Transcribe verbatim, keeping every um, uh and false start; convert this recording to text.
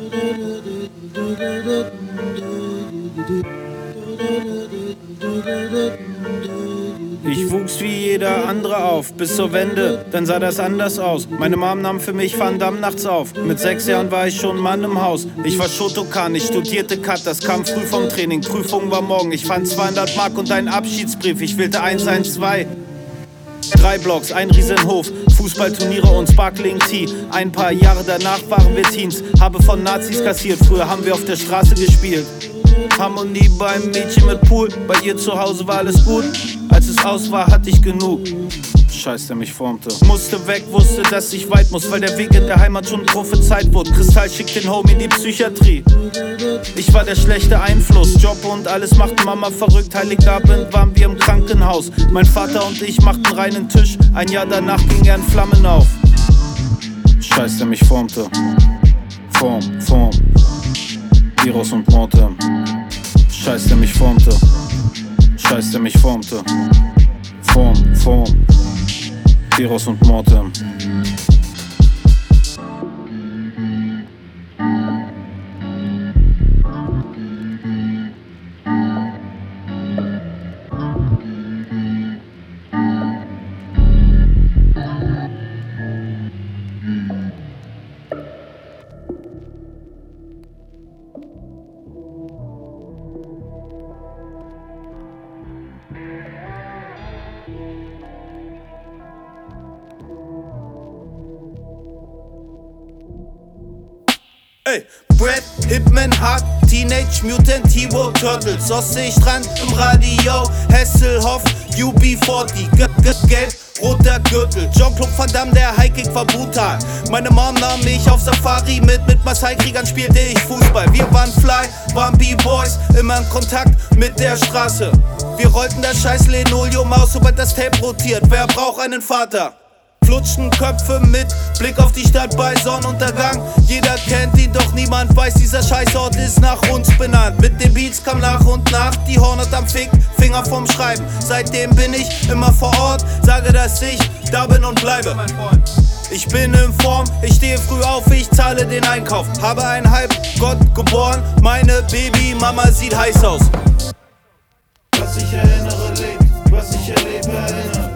Ich wuchs wie jeder andere auf, bis zur Wende, dann sah das anders aus. Meine Mom nahm für mich Van Damme nachts auf. Mit sechs Jahren war ich schon Mann im Haus. Ich war Shotokan, ich studierte Cut, das kam früh vom Training. Prüfung war morgen, ich fand zweihundert Mark und einen Abschiedsbrief. Ich wählte eins eins zwei. Drei Blocks, ein Riesenhof, Fußballturniere und Sparkling Tea. Ein paar Jahre danach waren wir Teens, habe von Nazis kassiert. Früher haben wir auf der Straße gespielt. Harmonie beim Mädchen mit Pool, bei ihr zu Hause war alles gut. Als es aus war, hatte ich genug. Scheiß, der mich formte. Musste weg, wusste, dass ich weit muss, weil der Weg in der Heimat schon prophezeit wurde. Kristall schickt den Homie in die Psychiatrie. Ich war der schlechte Einfluss, Job und alles macht Mama verrückt. Heiligabend waren wir im Krankenhaus. Mein Vater und ich machten reinen Tisch. Ein Jahr danach ging er in Flammen auf. Scheiß, der mich formte. Form, Form. Virus und Mortem. Scheiß, der mich formte. Scheiß, der mich formte. Form, Form. Virus und Mortem. Ey, Brad, Hitman, Hard, Teenage Mutant, Hero, Turtles, Ostseestrand im Radio, Hasselhoff, U B vierzig, G -G Gelb, roter Gürtel, Jean-Claude Van Damme, der Highkick war brutal. Meine Mom nahm mich auf Safari mit, mit Maasai-Kriegern spielte ich Fußball. Wir waren fly, waren B-Boys, immer in Kontakt mit der Straße. Wir rollten das scheiß Linoleum aus, sobald das Tape rotiert, wer braucht einen Vater? Flutschten Köpfe mit Blick auf die Stadt bei Sonnenuntergang. Jeder kennt ihn, doch niemand weiß, dieser Scheißort ist nach uns benannt. Mit den Beats kam nach und nach die Hornet am Fick, Finger vom Schreiben. Seitdem bin ich immer vor Ort, sage, dass ich da bin und bleibe. Ich bin in Form, ich stehe früh auf, ich zahle den Einkauf. Habe ein Halbgott geboren, meine Babymama sieht heiß aus. Was ich erinnere lebt, was ich erlebe erinnere.